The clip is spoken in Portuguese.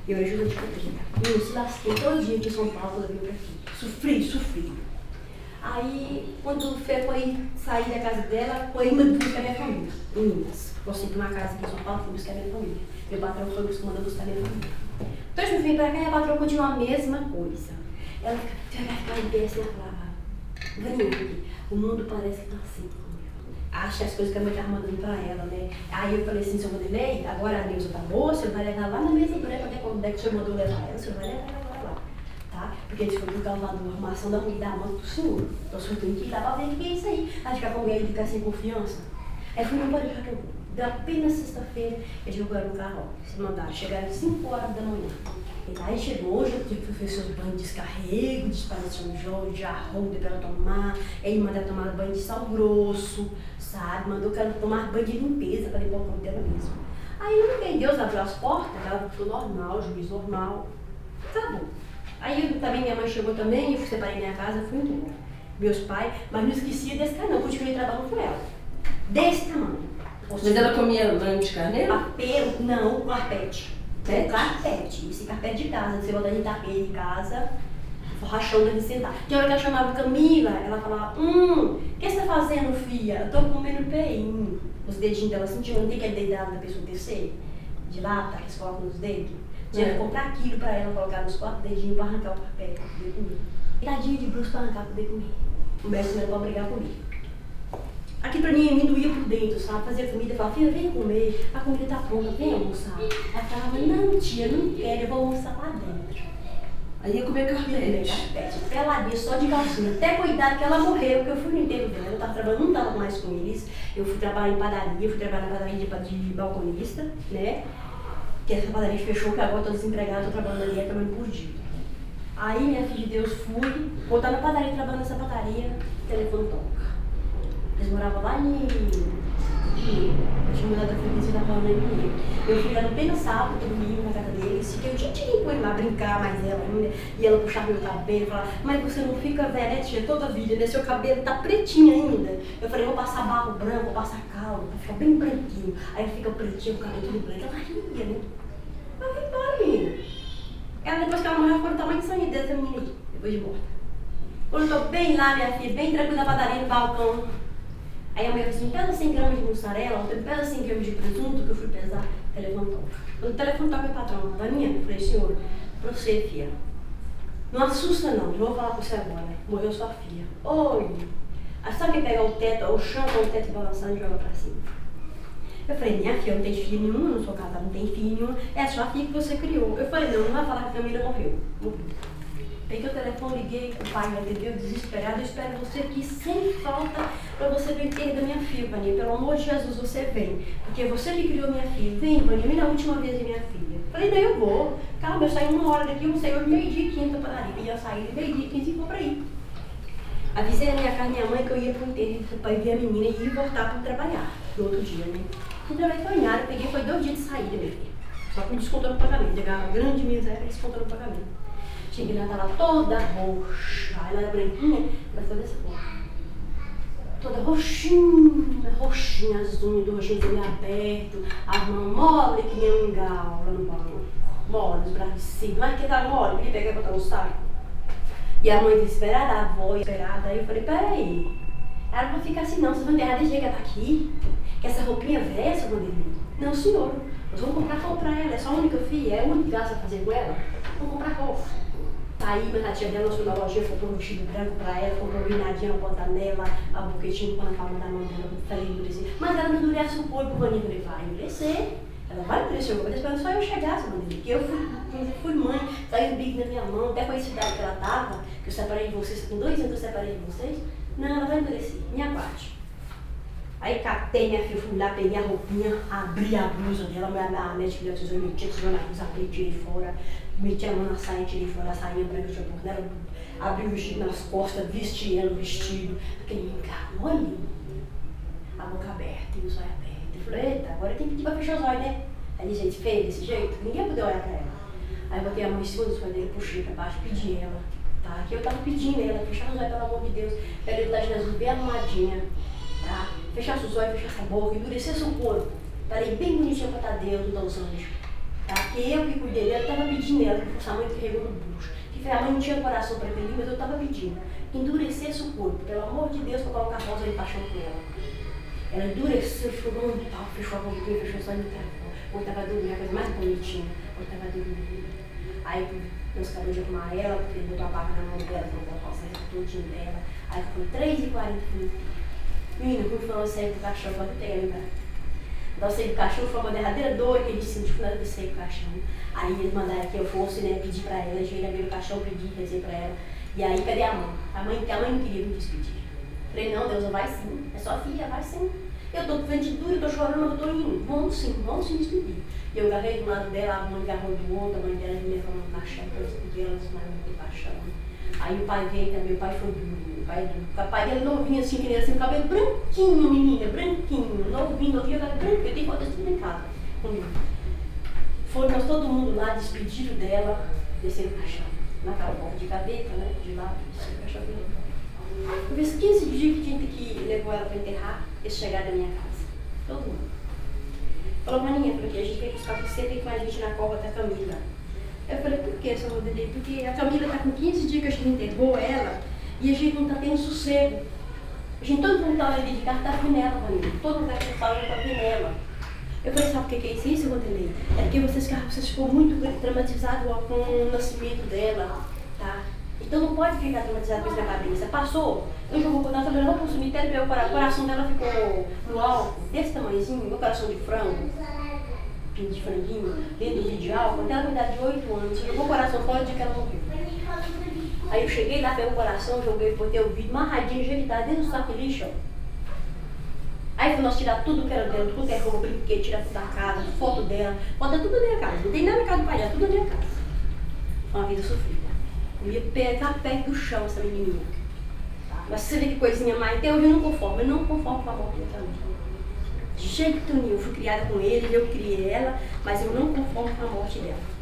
Eu era ajudante de cozinha. Eu se lasquei todo dia aqui em São Paulo, quando eu vim pra aqui. Sofri. Aí, quando foi sair da casa dela, foi indo buscar minha família, em Minas. Consegui uma casa aqui em São Paulo, fui buscar minha família. Meu patrão foi mandar buscar minha família. Então, eu vim pra cá e a patroa continua a mesma coisa. Ela ficava em pé assim, ela falava, Vaninha, o mundo parece que tá assim comigo. Acha as coisas que a mãe tava mandando pra ela, né? Aí eu falei assim, seu Vanderlei, agora a Neuza tá boa, o senhor vai levar lá na mesa do Breca, quando é que o senhor mandou levar ela, o senhor vai levar ela lá. Tá? Porque eles foram por causa da arrumação da mulher da mão do senhor. Então o senhor tem que ir lá pra ver o que é isso aí. Vai ficar com alguém e ficar sem confiança. Aí fui embora já que eu vou. Deu apenas sexta-feira, eles jogaram no carro, se mandaram, chegaram às 5 horas da manhã. Aí chegou hoje, eu tive que fazer seus banhos de descarrego, de espalhação de óleo, de arroz para ela tomar. Ele mandou tomar banho de sal grosso, sabe? Mandou que ela tomar banho de limpeza para limpar o corpo dela mesmo. Aí não tem Deus, abriu as portas, ela ficou normal, juiz normal. Tá bom. Aí também minha mãe chegou também, eu separei minha casa, fui embora. Meus pais, mas não esquecia desse cara não, continuei trabalhando com ela. Desse tamanho. Mas ela comia banho de carneiro? Papel, não, carpete. Carpete, esse carpete de casa, você botar de tapete de casa, rachão de sentar. Tem hora que ela chamava Camila, ela falava, o que você tá fazendo, filha? Eu tô comendo peinho. Os dedinhos dela sentiam, não tem aquele dedado da pessoa descer, de lata, que eles colocam nos dedos. Tinha que comprar aquilo pra ela, colocar nos 4 dedinhos pra arrancar o carpete pra poder comer. Tadinha de bruxo pra arrancar pra poder comer. O mestre não era pra brigar comigo. Aqui pra mim doía por dentro, sabe? Fazia comida, falava, filha, vem comer, a comida tá pronta, vem almoçar. Ela falava, não tia, não quero, eu vou almoçar lá dentro. Aí ia comer carpete. Peladinha, só de calcinha. Até cuidado que ela morreu, porque eu fui no enterro dela, eu tava trabalhando, não tava mais com eles. Eu fui trabalhar em padaria, fui trabalhar na padaria de balconista, né? Que essa padaria fechou, que agora eu tô desempregada, tô trabalhando ali, trabalhando por dia. Aí, minha filha de Deus, fui, voltar na padaria, trabalhando nessa padaria, o telefone toca. Eles moravam lá em eu tinha mudado da freguesia da Paula em eu fui lá no pleno sábado, domingo, na casa deles, fiquei o dia inteiro com ele lá, brincar mais ela ainda, e ela puxava meu cabelo, falava, mas você não fica velha, né, tia, toda a vida, né, seu cabelo tá pretinho ainda. Eu falei, vou passar barro branco, vou passar caldo, pra ficar bem branquinho. Aí fica pretinho, o cabelo tudo branco, ela ria, né. Mas vai embora, menina. Ela, depois que ela morreu, ficou no tamanho de sangue dessa menina aí, depois de morta. Quando eu tô bem lá, minha filha, bem tranquila na padaria, no balcão. Aí a mulher falou assim, pesa 100 gramas de mussarela, ontem pesa 100 gramas de presunto, que eu fui pesar, o telefone toca. Quando o telefone toca, o patrão, Vaninha, eu falei, senhor, pra você, filha, não assusta não, vou falar com você agora, morreu sua filha. Oi, sabe quem pegar o teto, o chão com o teto balançando e joga pra cima? Eu falei, minha filha, não tem filho nenhum, não sou casada, não tem filho nenhum, é sua filha que você criou. Eu falei, não vai falar que a família morreu. Peguei o telefone, liguei, o pai me atendeu, desesperado, eu espero você aqui sem falta para você ver o enterro da minha filha, Vaninha. Pelo amor de Jesus, você vem. Porque você que criou minha filha. Vem, Vaninha, vem na última vez de minha filha. Falei, daí eu vou. Calma, eu saí 1 hora daqui, eu saí hoje 12h15 da padaria. Pedi a saída, 12h15 e vou pra ir. Avisei a minha casa, minha mãe, que eu ia pro enterro para ver a menina e ir voltar para trabalhar no outro dia, né? Fui trabalhar foi eu peguei, foi 2 dias de saída, minha filha. Só que me descontou no pagamento. Chegava uma grande miséria e descontou no pagamento. Cheguei lá, tava toda roxa, ela era branquinha, ela foi dessa cor. Toda roxinha, as unhas do roxinho aberto, as mãos mole que nem um galo lá no banco. Mole, os braços assim, mas que tá mole, porque peguei e botar no saco. E a mãe desesperada, a avó desesperada, aí eu falei, peraí, ela não vai ficar assim não, vocês vão enterrar desde que ela tá aqui? Que essa roupinha velha, essa bandeira? Não, senhor, nós vamos comprar roupa pra ela, é só a única filha, é a única que ela vai fazer com ela, vamos comprar roupa. Aí, mas a tia dela foi na lojinha, comprou um vestido branco pra ela, comprou um vinadinho, uma panela, a buquetinho com a palma da mão dela, falei, endurecer. Mas ela não endurece o corpo, Vaninha, eu falei, vai endurecer. Ela vai endurecer o corpo, esperando só eu chegar, Vaninha, porque eu fui mãe, saiu o bico na minha mão, até com a idade que ela tava, que eu separei de vocês, com 2 anos que eu separei de vocês, não, ela vai endurecer, minha parte. Aí catei minha filha, fui lá, peguei a roupinha, abri a blusa dela, a médica deu a tesoura, meti a tesoura na blusa, abri, tirei fora, meti a mão na saia, tirei fora a sainha branca que eu tinha por dela, abri o vestido nas costas, vesti ela o vestido, aquele encarno, olha, a boca aberta e o zóio aberto. Eu falei, eita, agora tem que pedir pra fechar os olhos, né? Aí de jeito feio, desse jeito, ninguém podia olhar pra ela. Aí eu botei a mão em cima dos olhos dele, puxei pra baixo, pedi ela, tá? Que eu tava pedindo ela, fechar os olhos, pelo amor de Deus, pega ele lá de Jesus bem arrumadinha, tá? Fechasse os olhos, fechasse a boca, endurecesse o corpo. Parei bem bonitinha pra estar Deus, não os anjos. Tá? Que eu que cuidei dela, estava pedindo. ela sua mãe carregou no bucho. Que a mãe não tinha coração para pedir, mas eu estava pedindo que endurecesse o corpo, pelo amor de Deus, para colocar a rosa de paixão com ela. Ela endureceu, ficou dando um pau, fechou a boquinha, fechou só de trás. Ou estava dormindo, a coisa mais bonitinha, ou estava dormindo. Aí meus cabelos de arrumar ela, porque ele botou a barra na mão dela, botou a calça todinha dela. Aí foi 3h40. Menina, quando falou sair do caixão, pode ter, lembrar. Então, eu saí do caixão, foi uma derradeira dor que ele sentiu na hora de sair do caixão. Aí eles mandaram que eu fosse, né, pedir pra ela, cheguei na beira do caixão, pedi, rezei pra ela. E aí, cadê a mãe? A mãe não queria me despedir. Falei, não, Deus, vai sim. É sua filha, vai sim. Eu tô com frente dura, eu tô chorando, mas eu tô indo. Vamos sim despedir. E eu agarrei do lado dela, a mãe agarrou do outro, a mãe dela me levou no caixão, pra eu despedir ela, no caixão. Aí o pai veio também, o pai foi duro, o pai é duro. O pai dele novinho assim, que ele assim, o cabelo branquinho, menina, branquinho, novinho, eu cabelo branquinho, eu tenho que botar tudo em casa comigo. Foram nós todo mundo lá, despediram dela, desceram o caixão. Naquela porta de gaveta, né, de lá, desceram o caixão dele. Eu fiz 15 dias que tinha que levou ela para enterrar, eles chegaram na minha casa. Todo mundo. Falou, maninha, porque a gente veio buscar você, veio com a gente na cova da Camila. Eu falei, por que, seu Rodrigo? Porque a Camila está com 15 dias que a gente enterrou ela e a gente não está tendo sossego. A gente, todo mundo estava ali de carro, está vindo nela, Camila. Todo lugar que eu falo, está vindo nela. Eu falei, sabe o que é isso, Rodrigo? É porque vocês ficou muito traumatizados com o nascimento dela, tá? Então não pode ficar traumatizado com isso na cabeça. Passou, eu já vou contar, eu não para o cemitério, meu coração dela ficou no alto, desse tamanhozinho, meu coração de frango. De franguinho, dentro do de álcool, até ela com idade de 8 anos, jogou o coração fora de que ela morreu. Aí eu cheguei lá, peguei o coração, joguei, botei o vidro, amarradinho, jeitado dentro do saco de lixo, ó. Aí nós tirar tudo que era dela, tudo que é roupa, brinquedo, tirar tudo da casa, foto dela, bota tudo na minha casa, não tem nada na casa do pai, tudo na minha casa. Foi uma vida sofrida. Eu ia pegar perto do chão essa menininha. Mas você vê que coisinha mais, até hoje eu não conformo com a morte dela também. De jeito nenhum, eu fui criada com ele, eu criei ela, mas eu não conformo com a morte dela.